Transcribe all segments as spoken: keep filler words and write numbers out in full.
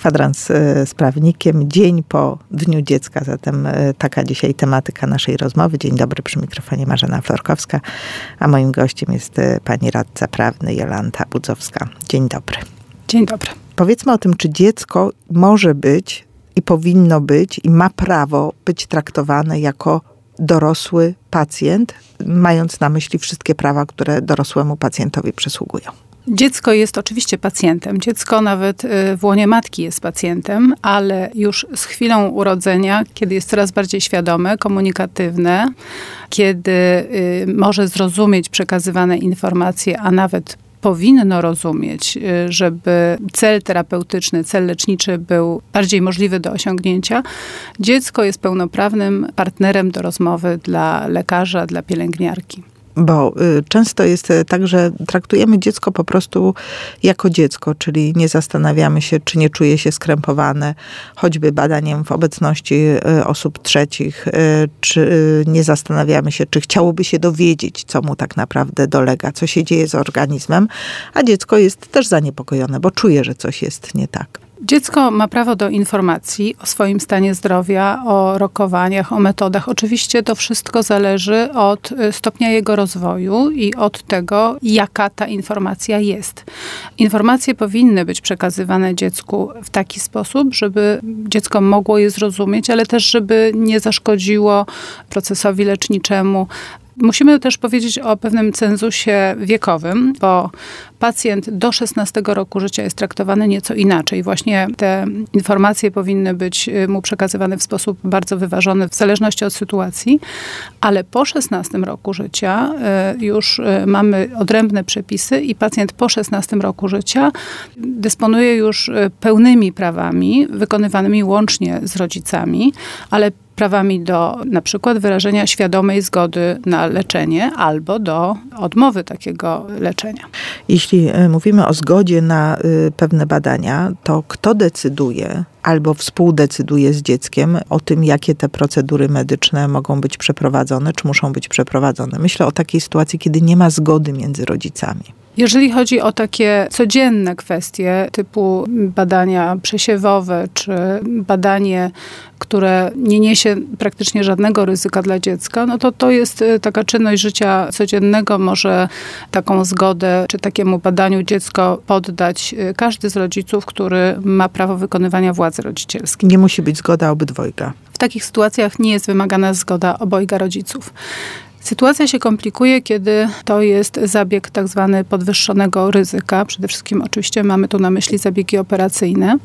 Kwadrans z prawnikiem, dzień po Dniu Dziecka, zatem taka dzisiaj tematyka naszej rozmowy. Dzień dobry, przy mikrofonie Marzena Florkowska, a moim gościem jest pani radca prawny Jolanta Budzowska. Dzień dobry. Dzień dobry. Powiedzmy o tym, czy dziecko może być i powinno być i ma prawo być traktowane jako dorosły pacjent, mając na myśli wszystkie prawa, które dorosłemu pacjentowi przysługują. Dziecko jest oczywiście pacjentem. Dziecko nawet w łonie matki jest pacjentem, ale już z chwilą urodzenia, kiedy jest coraz bardziej świadome, komunikatywne, kiedy może zrozumieć przekazywane informacje, a nawet powinno rozumieć, żeby cel terapeutyczny, cel leczniczy był bardziej możliwy do osiągnięcia, dziecko jest pełnoprawnym partnerem do rozmowy dla lekarza, dla pielęgniarki. Bo y, często jest tak, że traktujemy dziecko po prostu jako dziecko, czyli nie zastanawiamy się, czy nie czuje się skrępowane, choćby badaniem w obecności y, osób trzecich, y, czy y, nie zastanawiamy się, czy chciałoby się dowiedzieć, co mu tak naprawdę dolega, co się dzieje z organizmem, a dziecko jest też zaniepokojone, bo czuje, że coś jest nie tak. Dziecko ma prawo do informacji o swoim stanie zdrowia, o rokowaniach, o metodach. Oczywiście to wszystko zależy od stopnia jego rozwoju i od tego, jaka ta informacja jest. Informacje powinny być przekazywane dziecku w taki sposób, żeby dziecko mogło je zrozumieć, ale też, żeby nie zaszkodziło procesowi leczniczemu. Musimy też powiedzieć o pewnym cenzusie wiekowym, bo pacjent do szesnastego roku życia jest traktowany nieco inaczej. Właśnie te informacje powinny być mu przekazywane w sposób bardzo wyważony, w zależności od sytuacji, ale po szesnastym roku życia już mamy odrębne przepisy i pacjent po szesnastym roku życia dysponuje już pełnymi prawami, wykonywanymi łącznie z rodzicami, ale prawami do na przykład wyrażenia świadomej zgody na leczenie albo do odmowy takiego leczenia. Jeśli mówimy o zgodzie na y, pewne badania, to kto decyduje albo współdecyduje z dzieckiem o tym, jakie te procedury medyczne mogą być przeprowadzone, czy muszą być przeprowadzone? Myślę o takiej sytuacji, kiedy nie ma zgody między rodzicami. Jeżeli chodzi o takie codzienne kwestie typu badania przesiewowe, czy badanie, które nie niesie praktycznie żadnego ryzyka dla dziecka, no to to jest taka czynność życia codziennego. Może taką zgodę, czy takiemu badaniu dziecko poddać każdy z rodziców, który ma prawo wykonywania władzy rodzicielskiej. Nie musi być zgoda obydwojga. W takich sytuacjach nie jest wymagana zgoda obojga rodziców. Sytuacja się komplikuje, kiedy to jest zabieg tak zwany podwyższonego ryzyka. Przede wszystkim oczywiście mamy tu na myśli zabiegi operacyjne.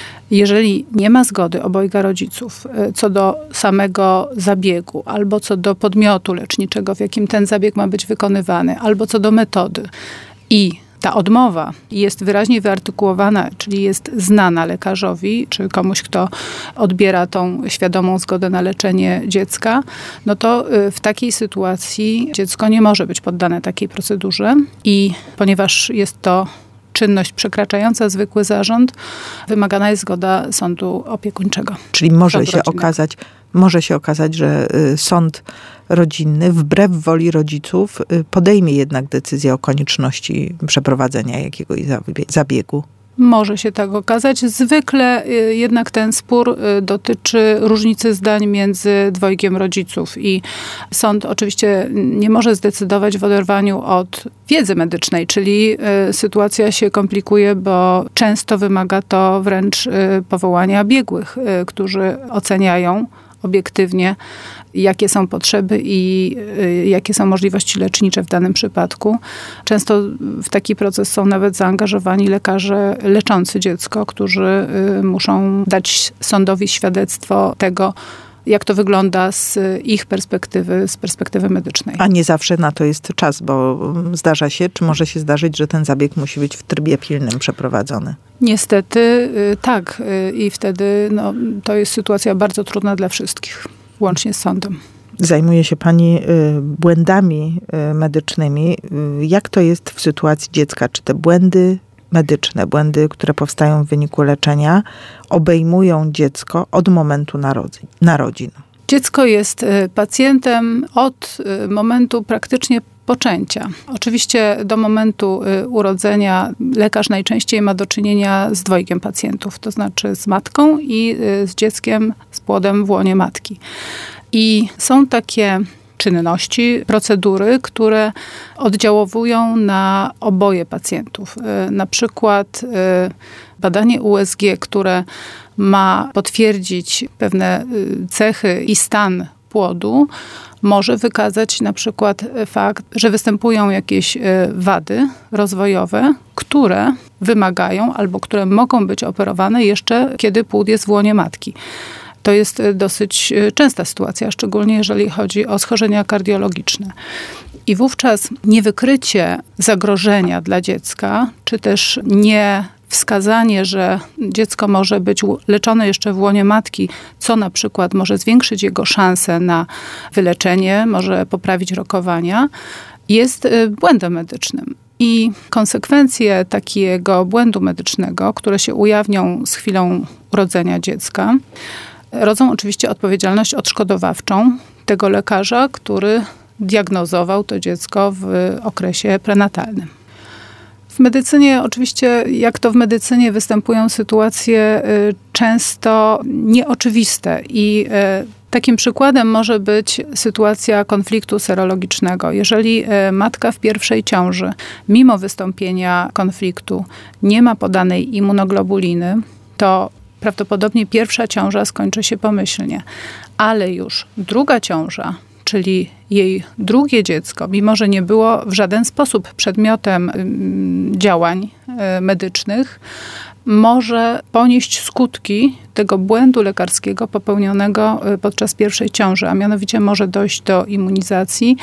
Jeżeli nie ma zgody obojga rodziców co do samego zabiegu, albo co do podmiotu leczniczego, w jakim ten zabieg ma być wykonywany, albo co do metody i ta odmowa jest wyraźnie wyartykułowana, czyli jest znana lekarzowi, czy komuś, kto odbiera tą świadomą zgodę na leczenie dziecka, no to w takiej sytuacji dziecko nie może być poddane takiej procedurze i ponieważ jest to czynność przekraczająca zwykły zarząd, wymagana jest zgoda sądu opiekuńczego. Czyli może się okazać, może się okazać, że sąd rodzinny wbrew woli rodziców podejmie jednak decyzję o konieczności przeprowadzenia jakiegoś zabiegu. Może się tak okazać. Zwykle jednak ten spór dotyczy różnicy zdań między dwojgiem rodziców i sąd oczywiście nie może zdecydować w oderwaniu od wiedzy medycznej, czyli sytuacja się komplikuje, bo często wymaga to wręcz powołania biegłych, którzy oceniają obiektywnie, jakie są potrzeby i y, jakie są możliwości lecznicze w danym przypadku. Często w taki proces są nawet zaangażowani lekarze leczący dziecko, którzy y, muszą dać sądowi świadectwo tego, jak to wygląda z ich perspektywy, z perspektywy medycznej. A nie zawsze na to jest czas, bo zdarza się, czy może się zdarzyć, że ten zabieg musi być w trybie pilnym przeprowadzony? Niestety y, tak. Y, I wtedy no, to jest sytuacja bardzo trudna dla wszystkich, łącznie z sądem. Zajmuje się pani błędami medycznymi. Jak to jest w sytuacji dziecka? Czy te błędy medyczne, błędy, które powstają w wyniku leczenia, obejmują dziecko od momentu narodzin? narodzin? Dziecko jest pacjentem od momentu praktycznie poczęcia. Oczywiście do momentu urodzenia lekarz najczęściej ma do czynienia z dwojgiem pacjentów, to znaczy z matką i z dzieckiem z płodem w łonie matki. I są takie czynności, procedury, które oddziałowują na oboje pacjentów. Na przykład badanie U S G, które ma potwierdzić pewne cechy i stan płodu, może wykazać na przykład fakt, że występują jakieś wady rozwojowe, które wymagają albo które mogą być operowane jeszcze, kiedy płód jest w łonie matki. To jest dosyć częsta sytuacja, szczególnie jeżeli chodzi o schorzenia kardiologiczne. I wówczas niewykrycie zagrożenia dla dziecka, czy też nie wskazanie, że dziecko może być leczone jeszcze w łonie matki, co na przykład może zwiększyć jego szanse na wyleczenie, może poprawić rokowania, jest błędem medycznym. I konsekwencje takiego błędu medycznego, które się ujawnią z chwilą urodzenia dziecka, rodzą oczywiście odpowiedzialność odszkodowawczą tego lekarza, który diagnozował to dziecko w okresie prenatalnym. W medycynie, oczywiście, jak to w medycynie, występują sytuacje y, często nieoczywiste i y, takim przykładem może być sytuacja konfliktu serologicznego. Jeżeli y, matka w pierwszej ciąży, mimo wystąpienia konfliktu, nie ma podanej immunoglobuliny, to prawdopodobnie pierwsza ciąża skończy się pomyślnie, ale już druga ciąża, czyli jej drugie dziecko, mimo że nie było w żaden sposób przedmiotem y, działań y, medycznych, może ponieść skutki tego błędu lekarskiego popełnionego podczas pierwszej ciąży, a mianowicie może dojść do immunizacji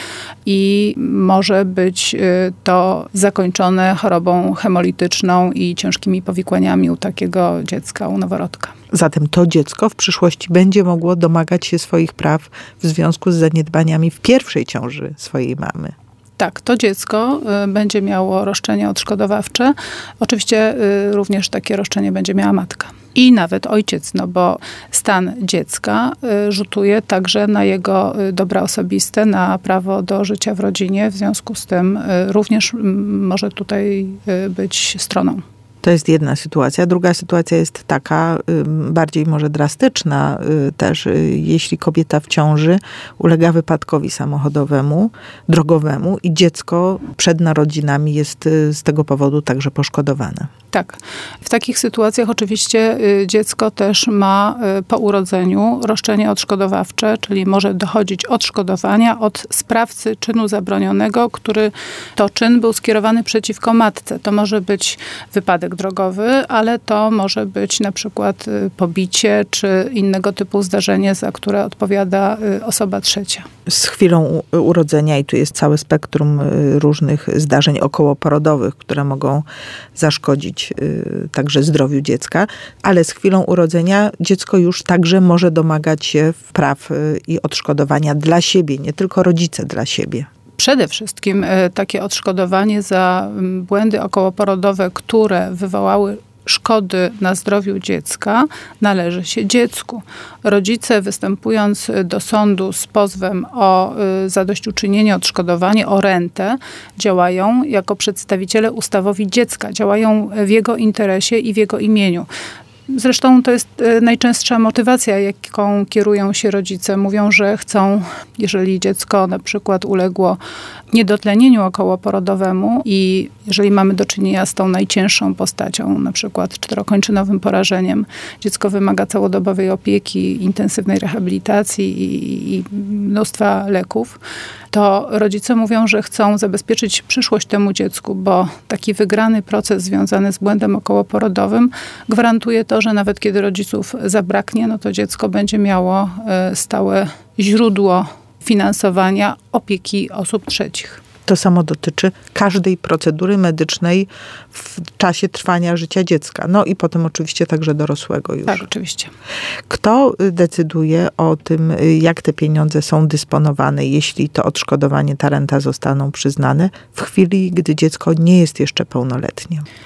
i może być to zakończone chorobą hemolityczną i ciężkimi powikłaniami u takiego dziecka, u noworodka. Zatem to dziecko w przyszłości będzie mogło domagać się swoich praw w związku z zaniedbaniami w pierwszej ciąży swojej mamy. Tak, to dziecko y, będzie miało roszczenie odszkodowawcze. Oczywiście y, również takie roszczenie będzie miała matka. I nawet ojciec, no bo stan dziecka y, rzutuje także na jego y, dobra osobiste, na prawo do życia w rodzinie. W związku z tym y, również y, może tutaj y, być stroną. To jest jedna sytuacja. Druga sytuacja jest taka, bardziej może drastyczna też, jeśli kobieta w ciąży ulega wypadkowi samochodowemu, drogowemu i dziecko przed narodzinami jest z tego powodu także poszkodowane. Tak. W takich sytuacjach oczywiście dziecko też ma po urodzeniu roszczenie odszkodowawcze, czyli może dochodzić odszkodowania od sprawcy czynu zabronionego, który to czyn był skierowany przeciwko matce. To może być wypadek drogowy, ale to może być na przykład pobicie czy innego typu zdarzenie, za które odpowiada osoba trzecia. Z chwilą urodzenia, i tu jest całe spektrum różnych zdarzeń okołoporodowych, które mogą zaszkodzić także zdrowiu dziecka, ale z chwilą urodzenia dziecko już także może domagać się praw i odszkodowania dla siebie, nie tylko rodzice dla siebie. Przede wszystkim takie odszkodowanie za błędy okołoporodowe, które wywołały szkody na zdrowiu dziecka, należy się dziecku. Rodzice, występując do sądu z pozwem o zadośćuczynienie, odszkodowanie, o rentę, działają jako przedstawiciele ustawowi dziecka, działają w jego interesie i w jego imieniu. Zresztą to jest najczęstsza motywacja, jaką kierują się rodzice. Mówią, że chcą, jeżeli dziecko na przykład uległo niedotlenieniu okołoporodowemu i jeżeli mamy do czynienia z tą najcięższą postacią, na przykład czterokończynowym porażeniem, dziecko wymaga całodobowej opieki, intensywnej rehabilitacji i, i mnóstwa leków, to rodzice mówią, że chcą zabezpieczyć przyszłość temu dziecku, bo taki wygrany proces związany z błędem okołoporodowym gwarantuje to, że nawet kiedy rodziców zabraknie, no to dziecko będzie miało stałe źródło finansowania opieki osób trzecich. To samo dotyczy każdej procedury medycznej w czasie trwania życia dziecka. No i potem oczywiście także dorosłego już. Tak, oczywiście. Kto decyduje o tym, jak te pieniądze są dysponowane, jeśli to odszkodowanie, ta renta zostaną przyznane w chwili, gdy dziecko nie jest jeszcze pełnoletnie?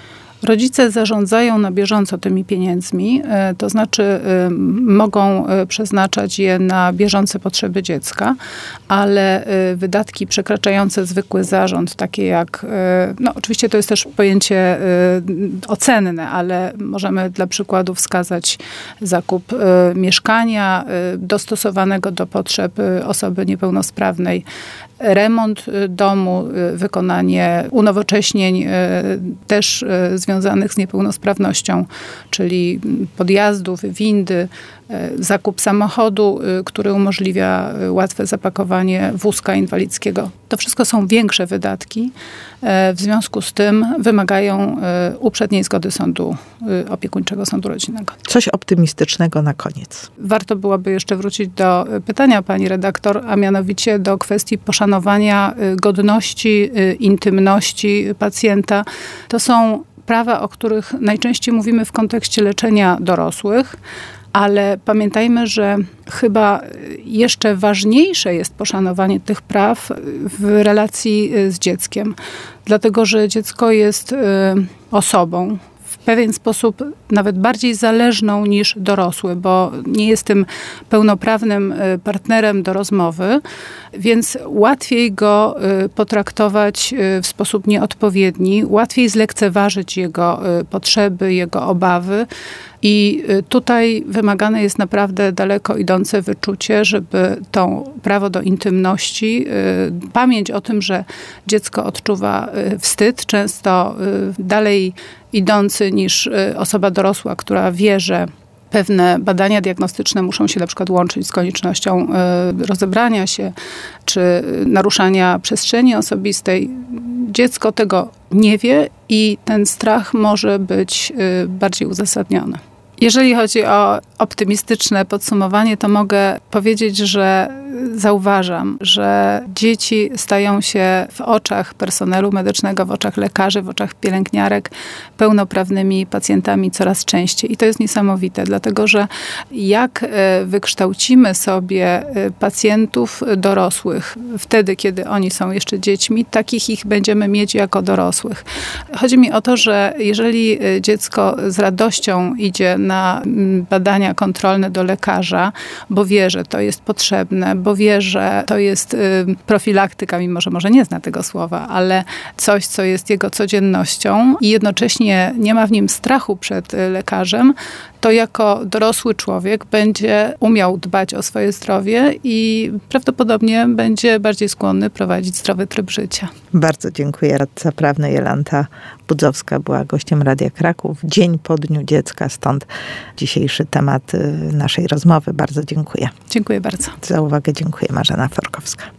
Rodzice zarządzają na bieżąco tymi pieniędzmi, to znaczy mogą przeznaczać je na bieżące potrzeby dziecka, ale wydatki przekraczające zwykły zarząd, takie jak, no oczywiście to jest też pojęcie ocenne, ale możemy dla przykładu wskazać zakup mieszkania dostosowanego do potrzeb osoby niepełnosprawnej, remont domu, wykonanie unowocześnień też związanych z niepełnosprawnością, czyli podjazdów, windy, zakup samochodu, który umożliwia łatwe zapakowanie wózka inwalidzkiego. To wszystko są większe wydatki. W związku z tym wymagają uprzedniej zgody sądu opiekuńczego, sądu rodzinnego. Coś optymistycznego na koniec. Warto byłoby jeszcze wrócić do pytania pani redaktor, a mianowicie do kwestii poszanowania godności, intymności pacjenta. To są prawa, o których najczęściej mówimy w kontekście leczenia dorosłych, ale pamiętajmy, że chyba jeszcze ważniejsze jest poszanowanie tych praw w relacji z dzieckiem. Dlatego, że dziecko jest osobą w pewien sposób nawet bardziej zależną niż dorosły, bo nie jest tym pełnoprawnym partnerem do rozmowy, więc łatwiej go potraktować w sposób nieodpowiedni, łatwiej zlekceważyć jego potrzeby, jego obawy. I tutaj wymagane jest naprawdę daleko idące wyczucie, żeby to prawo do intymności, pamięć o tym, że dziecko odczuwa wstyd, często dalej idący niż osoba dorosła, która wie, że pewne badania diagnostyczne muszą się na przykład łączyć z koniecznością rozebrania się, czy naruszania przestrzeni osobistej. Dziecko tego nie wie i ten strach może być bardziej uzasadniony. Jeżeli chodzi o optymistyczne podsumowanie, to mogę powiedzieć, że zauważam, że dzieci stają się w oczach personelu medycznego, w oczach lekarzy, w oczach pielęgniarek pełnoprawnymi pacjentami coraz częściej. I to jest niesamowite, dlatego że jak wykształcimy sobie pacjentów dorosłych wtedy, kiedy oni są jeszcze dziećmi, takich ich będziemy mieć jako dorosłych. Chodzi mi o to, że jeżeli dziecko z radością idzie na badania kontrolne do lekarza, bo wie, że to jest potrzebne, bo wie, że to jest profilaktyka, mimo że może nie zna tego słowa, ale coś, co jest jego codziennością i jednocześnie nie ma w nim strachu przed lekarzem, to jako dorosły człowiek będzie umiał dbać o swoje zdrowie i prawdopodobnie będzie bardziej skłonny prowadzić zdrowy tryb życia. Bardzo dziękuję. Radca prawny Jolanta Budzowska była gościem Radia Kraków. Dzień po Dniu Dziecka, stąd dzisiejszy temat naszej rozmowy. Bardzo dziękuję. Dziękuję bardzo. Za uwagę dziękuję. Marzena Forkowska.